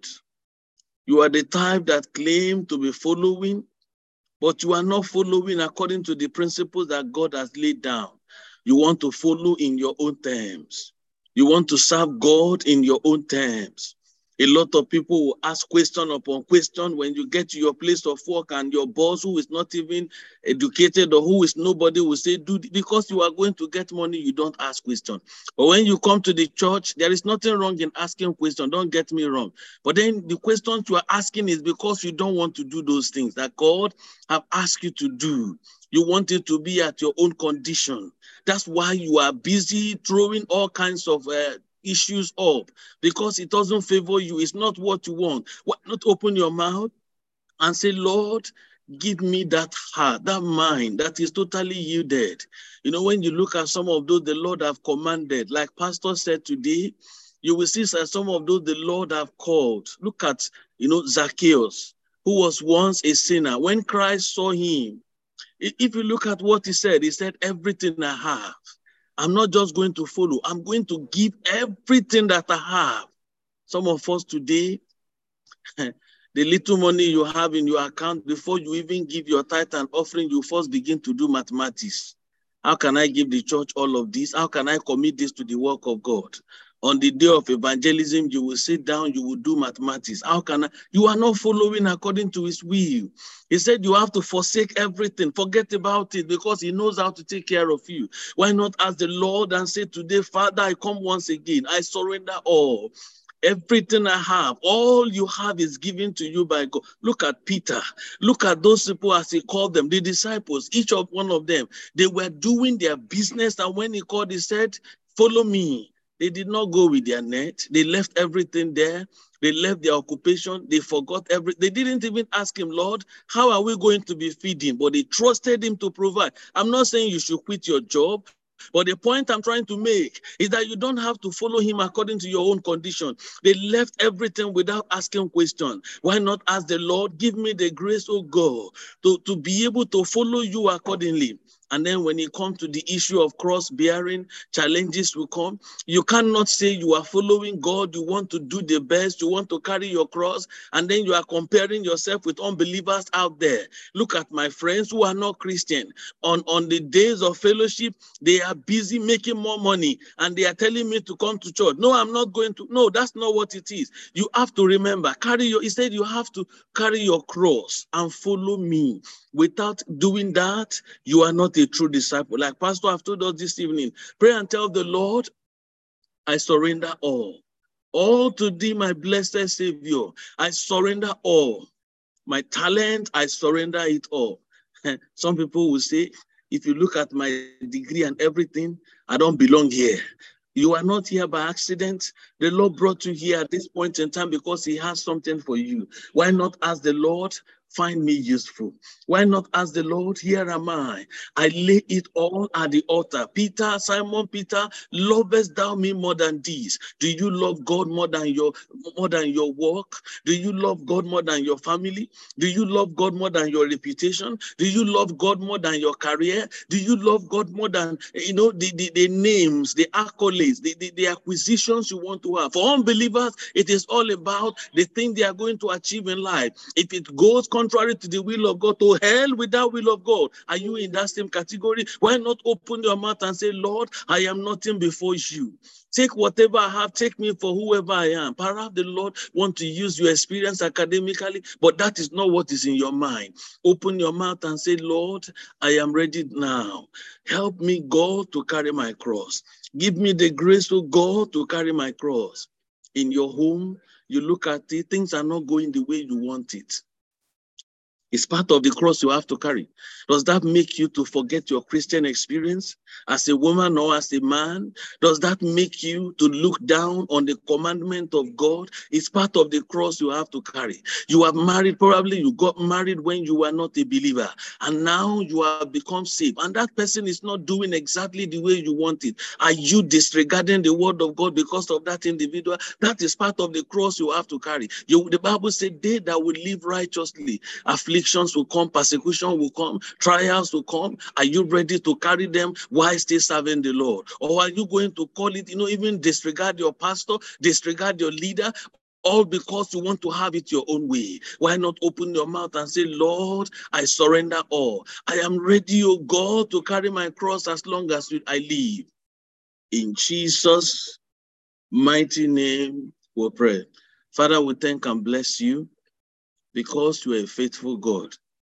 You are the type that claim to be following, but you are not following according to the principles that God has laid down. You want to follow in your own terms. You want to serve God in your own terms. A lot of people will ask question upon question when you get to your place of work and your boss, who is not even educated or who is nobody, will say, do because you are going to get money, you don't ask question. But when you come to the church, there is nothing wrong in asking question. Don't get me wrong. But then the questions you are asking is because you don't want to do those things that God have asked you to do. You want it to be at your own condition. That's why you are busy throwing all kinds of issues up, because it doesn't favor you. It's not what you want. Why not open your mouth and say, Lord, give me that heart, that mind that is totally yielded. When you look at some of those the Lord have commanded, like Pastor said today, you will see that some of those the Lord have called. Look at, Zacchaeus, who was once a sinner. When Christ saw him, if you look at what he said, everything I have, I'm not just going to follow. I'm going to give everything that I have. Some of us today, the little money you have in your account, before you even give your tithe and offering, you first begin to do mathematics. How can I give the church all of this? How can I commit this to the work of God? On the day of evangelism, you will sit down, you will do mathematics. How can I? You are not following according to his will. He said you have to forsake everything. Forget about it, because he knows how to take care of you. Why not ask the Lord and say today, Father, I come once again. I surrender all. Everything I have, all you have is given to you by God. Look at Peter. Look at those people, as he called them, the disciples. Each of one of them, they were doing their business. And when he called, he said, follow me. They did not go with their net. They left everything there. They left their occupation. They forgot everything. They didn't even ask him, Lord, how are we going to be feeding? But they trusted him to provide. I'm not saying you should quit your job, but the point I'm trying to make is that you don't have to follow him according to your own condition. They left everything without asking questions. Why not ask the Lord, give me the grace, oh God, to be able to follow you accordingly? And then when it comes to the issue of cross-bearing, challenges will come. You cannot say you are following God, you want to do the best, you want to carry your cross, and then you are comparing yourself with unbelievers out there. Look at my friends who are not Christian. On the days of fellowship, they are busy making more money, and they are telling me to come to church. No, I'm not going to. No, that's not what it is. You have to remember, he said you have to carry your cross and follow me. Without doing that, you are not a true disciple. Like Pastor have told us this evening, pray and tell the Lord, I surrender all. All to thee, my blessed Savior. I surrender all. My talent, I surrender it all. Some people will say, if you look at my degree and everything, I don't belong here. You are not here by accident. The Lord brought you here at this point in time because he has something for you. Why not ask the Lord, find me useful? Why not ask the Lord, here am I. I lay it all at the altar. Simon Peter, lovest thou me more than these? Do you love God more than your work? Do you love God more than your family? Do you love God more than your reputation? Do you love God more than your career? Do you love God more than, the names, the accolades, the acquisitions you want to have? For unbelievers, it is all about the thing they are going to achieve in life. If it goes contrary to the will of God, to hell with that will of God. Are you in that same category? Why not open your mouth and say, Lord, I am nothing before you. Take whatever I have, take me for whoever I am. Perhaps the Lord wants to use your experience academically, but that is not what is in your mind. Open your mouth and say, Lord, I am ready now. Help me, God, to carry my cross. Give me the grace, of God, to carry my cross. In your home, you look at it, things are not going the way you want it. It's part of the cross you have to carry. Does that make you to forget your Christian experience as a woman or as a man? Does that make you to look down on the commandment of God? It's part of the cross you have to carry. You are married, probably you got married when you were not a believer, and now you have become saved, and that person is not doing exactly the way you want it. Are you disregarding the word of God because of that individual? That is part of the cross you have to carry. The Bible said, they that will live righteously, afflictions will come, persecution will come, trials will come. Are you ready to carry them while still serving the Lord? Or are you going to call it, even disregard your pastor, disregard your leader, all because you want to have it your own way? Why not open your mouth and say, Lord, I surrender all. I am ready, O God, to carry my cross as long as I live. In Jesus' mighty name we pray. Father, we thank and bless you because you are a faithful God.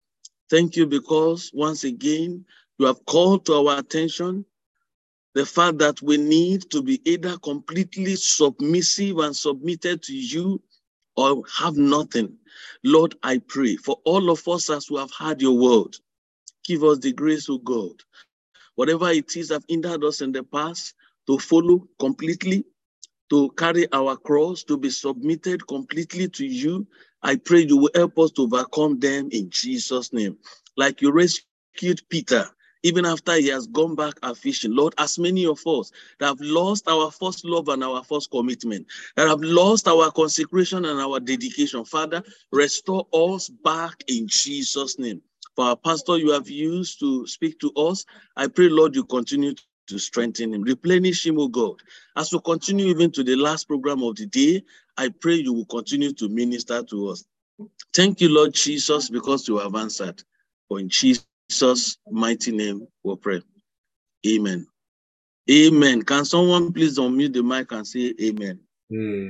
Thank you because once again, you have called to our attention the fact that we need to be either completely submissive and submitted to you or have nothing. Lord, I pray for all of us as we have heard your word. Give us the grace, of God. Whatever it is that hindered us in the past, to follow completely, to carry our cross, to be submitted completely to you. I pray you will help us to overcome them in Jesus' name. Like you rescued Peter, even after he has gone back a fishing. Lord, as many of us that have lost our first love and our first commitment, that have lost our consecration and our dedication, Father, restore us back in Jesus' name. For our pastor you have used to speak to us, I pray, Lord, you continue to strengthen him, replenish him, O God. As we continue even to the last program of the day, I pray you will continue to minister to us. Thank you, Lord Jesus, because you have answered. For in Jesus' mighty name we pray. Amen. Amen. Can someone please unmute the mic and say amen?